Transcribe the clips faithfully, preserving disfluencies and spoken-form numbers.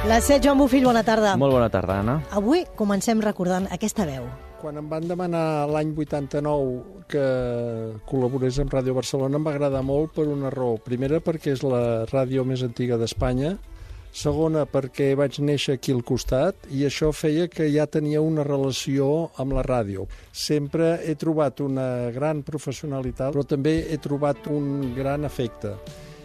La set, Joan Bufill, bona tarda. Molt bona tarda, Anna. Avui comencem recordant aquesta veu. Quan em van demanar l'any vuitanta-nou que col·laborés amb Ràdio Barcelona em va agradar molt per una raó. Primera, perquè és la ràdio més antiga d'Espanya. Segona, perquè vaig néixer aquí al costat i això feia que ja tenia una relació amb la ràdio. Sempre he trobat una gran professionalitat, però també he trobat un gran afecte.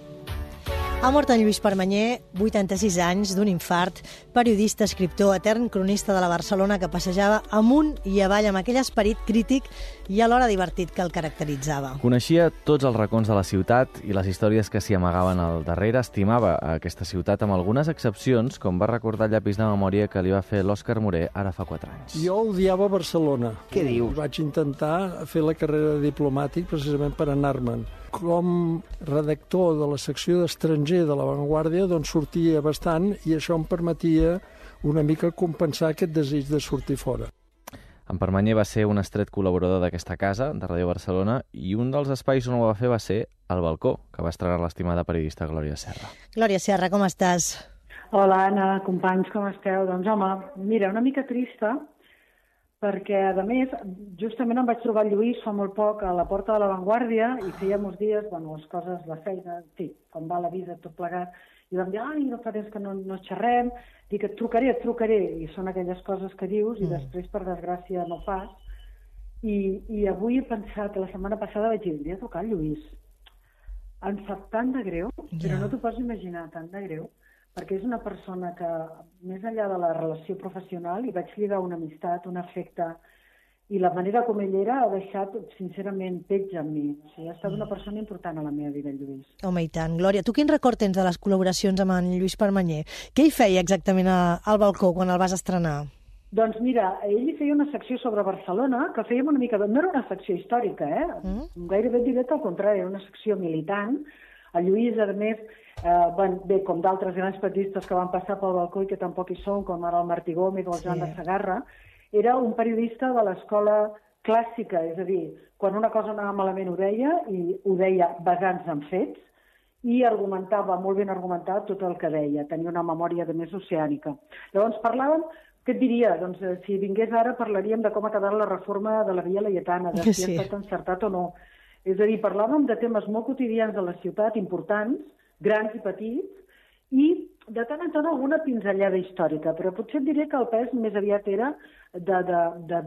Ha mort en Lluís Permanyer, vuitanta-sis anys, d'un infart, periodista, escriptor, etern cronista de la Barcelona que passejava amunt i avall amb aquell esperit crític i alhora divertit que el caracteritzava. Coneixia tots els racons de la ciutat i les històries que s'hi amagaven al darrere. Estimava aquesta ciutat amb algunes excepcions, com va recordar el llapis de memòria que li va fer l'Òscar Moré ara fa quatre anys. Jo odiava Barcelona. Què dius? Vaig intentar fer la carrera de diplomàtic precisament per anar-me'n. Com redactor de la secció d'estranger de La Vanguardia, doncs sortia bastant i això em permetia una mica compensar aquest desig de sortir fora. En Permanyer va ser un estret col·laborador d'aquesta casa, de Ràdio Barcelona, i un dels espais on ho va fer va ser el balcó, que va estrenar l'estimada periodista Glòria Serra. Glòria Serra, com estàs? Hola, Anna, companys, com esteu? Doncs, home, mira, una mica trista, perquè, a més, justament em vaig trobar el Lluís fa molt poc a la porta de La Vanguardia i feia molts dies, bueno, les coses, la feina, sí, com va la vida, tot plegat, i vam dir, ai, no fa temps que no, no xerrem, dic, et trucaré, et trucaré, i són aquelles coses que dius i mm. després, per desgràcia, no fas. I, I avui he pensat, la setmana passada vaig dir, li he trucat al Lluís. Em sap tant de greu, yeah. però no t'ho pots imaginar, tant de greu, perquè és una persona que, més enllà de la relació professional, hi vaig lligar una amistat, un afecte, i la manera com ell era ha deixat, sincerament, petja amb mi. O sigui, ha estat una persona important a la meva vida, el Lluís. Home, i tant. Glòria, tu quin record tens de les col·laboracions amb en Lluís Permanyer? Què hi feia exactament al balcó quan el vas estrenar? Doncs mira, ell hi feia una secció sobre Barcelona, que fèiem una mica... No era una secció històrica, eh? Mm? Gairebé diré al contrari, era una secció militant. El Lluís, a més, eh, ben, bé, com d'altres grans periodistes que van passar pel balcó i que tampoc hi són, com ara el Martí Gómez o el Joan sí. de Segarra, era un periodista de l'escola clàssica, és a dir, quan una cosa anava malament ho deia, i ho deia basant-se en fets, i argumentava, molt ben argumentat, tot el que deia. Tenia una memòria de més oceànica. Llavors parlàvem, què et diria? Doncs si vingués ara parlaríem de com ha quedat la reforma de la Via Laietana, de si sí. ha estat encertat o no. És a dir, parlàvem de temes molt quotidians de la ciutat, importants, grans i petits, i de tant en tant alguna pinzellada històrica, però potser et diré que el pes més aviat era de, de, de,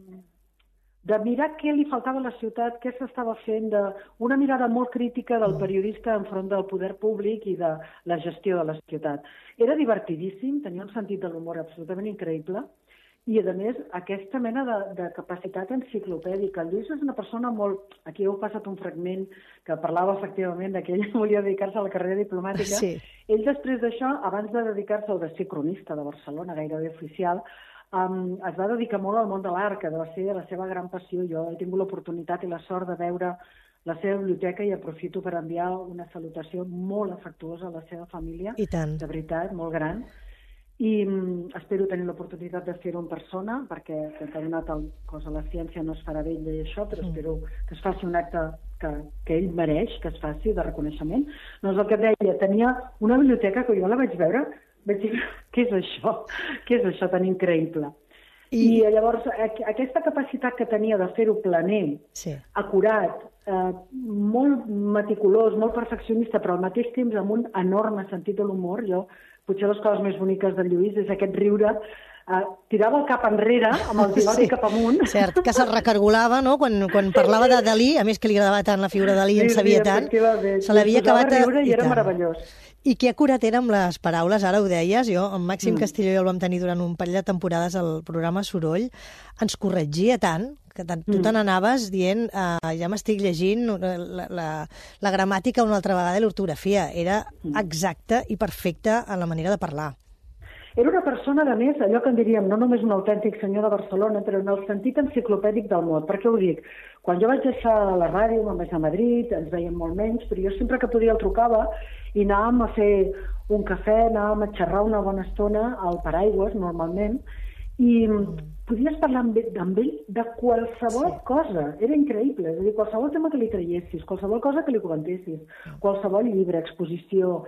de mirar què li faltava a la ciutat, què s'estava fent, de una mirada molt crítica del periodista enfront del poder públic i de la gestió de la ciutat. Era divertidíssim, tenia un sentit de l'humor absolutament increïble, i, a més, aquesta mena de, de capacitat enciclopèdica. El Lluís és una persona molt... Aquí heu passat un fragment que parlava efectivament que ell volia dedicar-se a la carrera diplomàtica. Sí. Ell, després d'això, abans de dedicar-se al de ser cronista de Barcelona, gairebé oficial, um, es va dedicar molt al món de l'art, que va ser la seva gran passió. Jo he tingut l'oportunitat i la sort de veure la seva biblioteca i aprofito per enviar una salutació molt afectuosa a la seva família. I tant. De veritat, molt gran. I um, espero tenir l'oportunitat de fer-ho en persona, perquè que ha donat el cos a la ciència no es farà vell i això, però mm. espero que es faci un acte que, que ell mereix, que es faci de reconeixement. Doncs el que deia, tenia una biblioteca que jo la vaig veure, vaig dir, què és això? Què és això tan increïble? I, I llavors, aquesta capacitat que tenia de fer-ho planer, sí. acurat, eh, molt meticulós, molt perfeccionista, però al mateix temps amb un enorme sentit de l'humor, jo potser les coses més boniques del Lluís és aquest riure, eh, tirava el cap enrere amb el pilot sí. cap amunt. Cert, que se'l recargolava, no?, quan, quan parlava de Dalí, a més que li agradava tant la figura de Dalí, sí, en sabia sí, tant, se l'havia acabat... A riure i, i era tant. meravellós. I que acurat era amb les paraules, ara ho deies, jo, en Màxim mm. Castilló i el vam tenir durant un parell de temporades al programa Soroll, ens corregia tant, que tant, tu te n'anaves dient, uh, ja m'estic llegint la, la, la gramàtica una altra vegada i l'ortografia. Era exacta i perfecta en la manera de parlar. Era una persona, a més, allò que en diríem, no només un autèntic senyor de Barcelona, però en el sentit enciclopèdic del mot. Per què ho dic? Quan jo vaig deixar la ràdio, me'n vaig a Madrid, ens veiem molt menys, però jo sempre que podia el trucava i anàvem a fer un cafè, anàvem a xerrar una bona estona al Paraigües, normalment, I podies parlar amb ell, amb ell de qualsevol sí. cosa. Era increïble. És a dir, qualsevol tema que li traiessis, qualsevol cosa que li comentessis, qualsevol llibre, exposició,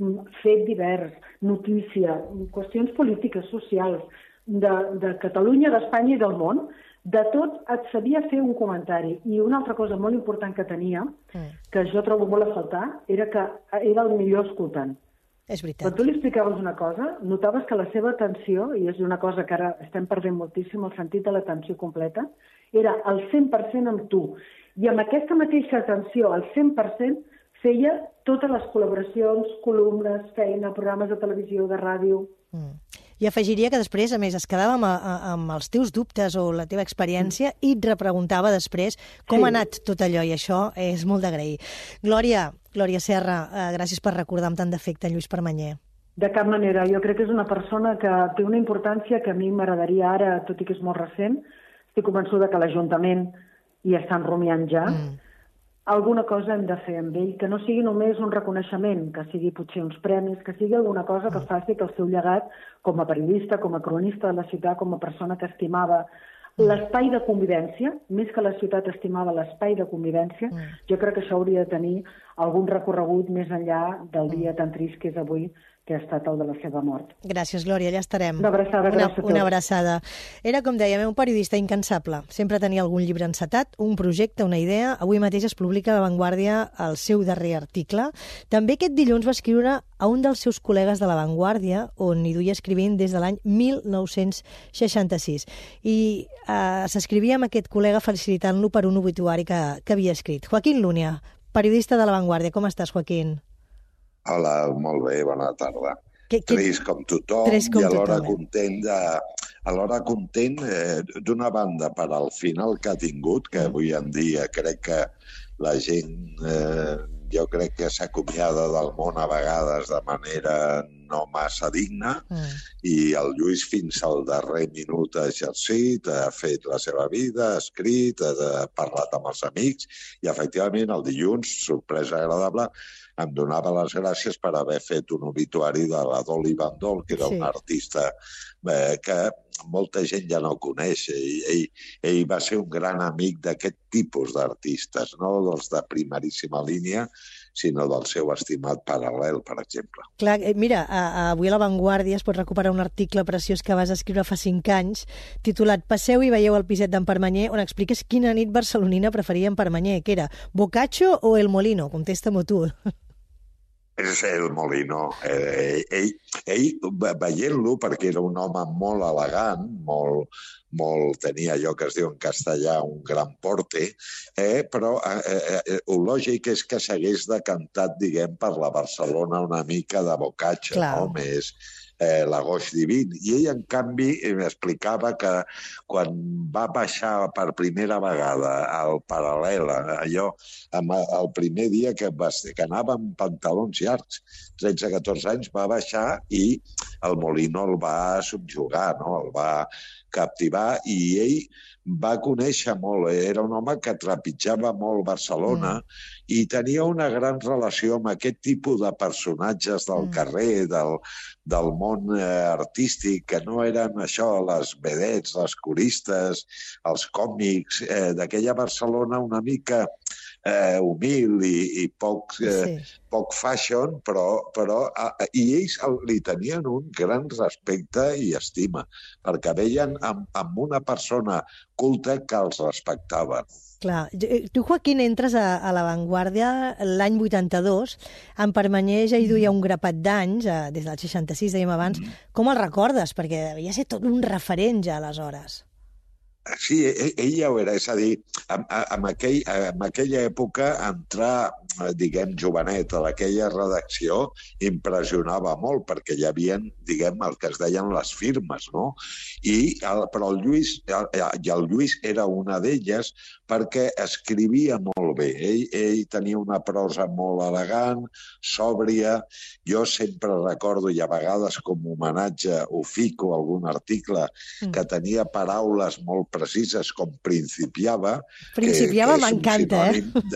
fet divers, notícia, qüestions polítiques, socials, de, de Catalunya, d'Espanya i del món, de tot et sabia fer un comentari. I una altra cosa molt important que tenia, que jo trobo molt a faltar, era que era el millor escoltant. És veritat. Quan tu li explicaves una cosa, notaves que la seva atenció, i és una cosa que ara estem perdent moltíssim, el sentit de l'atenció completa, era al cent per cent amb tu. I amb aquesta mateixa atenció, al cent per cent, feia totes les col·laboracions, columnes, feina, programes de televisió, de ràdio. Mm. I afegiria que després, a més, es quedava amb, amb els teus dubtes o la teva experiència mm. i et repreguntava després com sí. ha anat tot allò, i això és molt d'agrair. Glòria, Glòria Serra, eh, gràcies per recordar amb tant d'afecte en Lluís Permanyer. De cap manera. Jo crec que és una persona que té una importància que a mi m'agradaria ara, tot i que és molt recent, estic convençuda que l'Ajuntament hi estan rumiant ja. Mm. Alguna cosa hem de fer amb ell, que no sigui només un reconeixement, que sigui potser uns premis, que sigui alguna cosa que faci que el seu llegat, com a periodista, com a cronista de la ciutat, com a persona que estimava l'espai de convivència, més que la ciutat estimava l'espai de convivència, jo crec que això hauria de tenir algun recorregut més enllà del dia tan trist que és avui, que ha estat el de la seva mort. Gràcies, Glòria, ja estarem. Una abraçada, una, gràcies a tots. Una abraçada. Era, com dèiem, un periodista incansable. Sempre tenia algun llibre encetat, un projecte, una idea. Avui mateix es publica a La Vanguardia el seu darrer article. També aquest dilluns va escriure a un dels seus col·legues de La Vanguardia, on hi duia escrivint des de l'any mil nou-cents seixanta-sis. I eh, s'escrivia amb aquest col·lega facilitant-lo per un obituari que, que havia escrit. Joaquín Lunia, periodista de La Vanguardia. Com estàs, Joaquín? Hola, molt bé, bona tarda. Que, que... Trist com tothom com i alhora tothom, eh? content, de, alhora content eh, d'una banda per al final que ha tingut, que avui en dia crec que la gent, eh, jo crec que s'acomiada del món a vegades de manera no massa digna, mm. i el Lluís fins al darrer minut ha exercit, ha fet la seva vida, ha escrit, ha parlat amb els amics, i efectivament el dilluns, sorpresa agradable, em donava les gràcies per haver fet un obituari de la Dolly Bandol, que era sí. una artista eh, que molta gent ja no coneix. Ell, ell, ell va ser un gran amic d'aquest tipus d'artistes, no dels de primeríssima línia, sinó del seu estimat paral·lel, per exemple. Clar, mira, avui a La Vanguardia es pot recuperar un article preciós que vas escriure fa cinc anys, titulat Passeu i veieu el piset d'en Permanyer, on expliques quina nit barcelonina preferia en Permanyer, que era Boccaccio o El Molino? Contesta-m'ho tu. És el Molino. Eh, ell, ell veient-lo, perquè era un home molt elegant, molt, molt, tenia allò que es diu en castellà un gran porte, eh, però eh, eh, el lògic és que s'hagués decantat, diguem, per la Barcelona una mica de Boccaccio, no? Més eh, l'agost divin. I ell, en canvi, m'explicava que quan va baixar per primera vegada al Paral·lel, allò, el primer dia que, va, que anava amb pantalons llargs, tretze a catorze anys, va baixar i el Molino el va subjugar, no? El va captivar, i ell va conèixer molt. Era un home que trepitjava molt Barcelona mm. i tenia una gran relació amb aquest tipus de personatges del mm. carrer, del, del món eh, artístic, que no eren això, les vedets, les coristes, els còmics, eh, d'aquella Barcelona una mica eh, humil i, i poc, eh, sí. poc fashion, però, però eh, i ells li tenien un gran respecte i estima, perquè veien amb, amb una persona culta que els respectava. Clar. Tu, Joaquín, entres a, a La Vanguardia l'any vuitanta-dos. En Permanyer ja hi duia un grapat d'anys, des del seixanta-sis, dèiem abans. Mm. Com el recordes? Perquè devia ser tot un referent ja aleshores. Sí, ell, ell ja ho era. És a dir, en, en, aquell, en aquella època entrar, diguem, jovenet a aquella redacció impressionava molt, perquè hi havia, diguem, el que es deien les firmes, no? I el, però el Lluís, el, i el Lluís era una d'elles perquè escrivia molt bé. Ell, ell tenia una prosa molt elegant, sòbria. Jo sempre recordo, i a vegades com homenatge ho fico algun article, mm. que tenia paraules molt precises, com principiava. Principiava m'encanta, eh? De,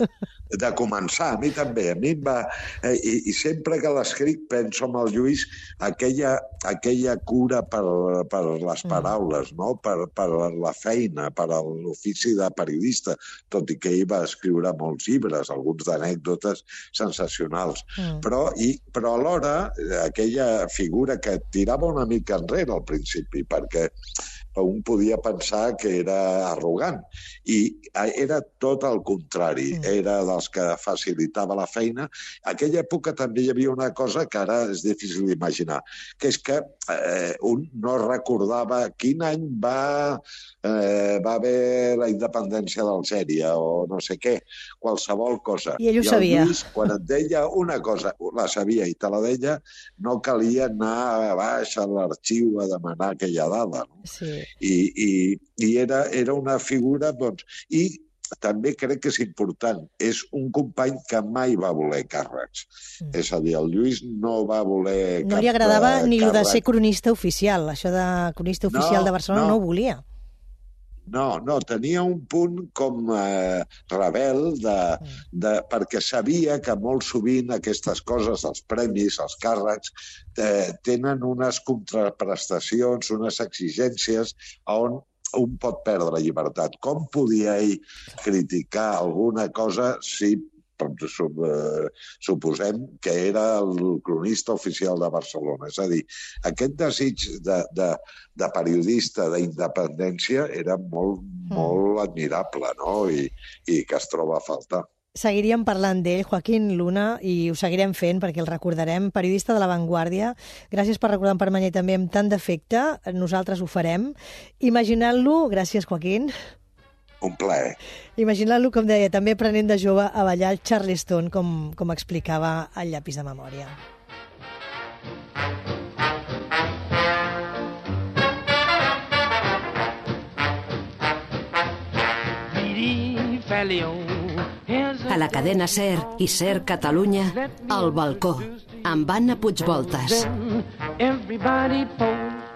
de començar, a mi també. A mi va, eh, i, i sempre que l'escric penso en el Lluís aquella, aquella cura per, per les paraules, no? per, per la feina, per l'ofici de periodista, tot i que ell va escriure molts llibres, alguns d'anècdotes sensacionals. Mm. Però, i, però alhora aquella figura que tirava una mica enrere al principi, perquè un podia pensar que era arrogant, i era tot el contrari, era dels que facilitava la feina. En aquella època també hi havia una cosa que ara és difícil d'imaginar, que és que eh, un no recordava quin any va, eh, va haver la independència d'Algèria o no sé què, qualsevol cosa. I ell ho sabia. I el Lluís, quan et deia una cosa, la sabia i te la deia, no calia anar a baix a l'arxiu a demanar aquella dada, no? Sí. I, i, i era, era una figura, doncs, i també crec que és important, és un company que mai va voler càrrecs. Mm. És a dir, el Lluís no va voler no li agradava ni el de ser cronista oficial, això de cronista oficial no, de Barcelona no. no ho volia. No, no, tenia un punt com eh, rebel, de, de, perquè sabia que molt sovint aquestes coses, els premis, els càrrecs, eh, tenen unes contraprestacions, unes exigències on un pot perdre la llibertat. Com podia ell criticar alguna cosa si suposem que era el cronista oficial de Barcelona? És a dir, aquest desig de, de, de periodista d'independència era molt, mm. molt admirable, no? I, i que es troba a faltar. Seguiríem parlant d'ell, Joaquín Luna, i ho seguirem fent perquè el recordarem, periodista de La Vanguardia. Gràcies per recordar en Permanyer també amb tant d'afecte. Nosaltres ho farem. Imaginant-lo, gràcies, Joaquín. Un plaer. Imaginant-lo, com deia, també aprenent de jove a ballar el Charleston, com, com explicava el llapis de memòria. A la cadena SER i SER Catalunya, El balcó, amb Anna Puigvoltas.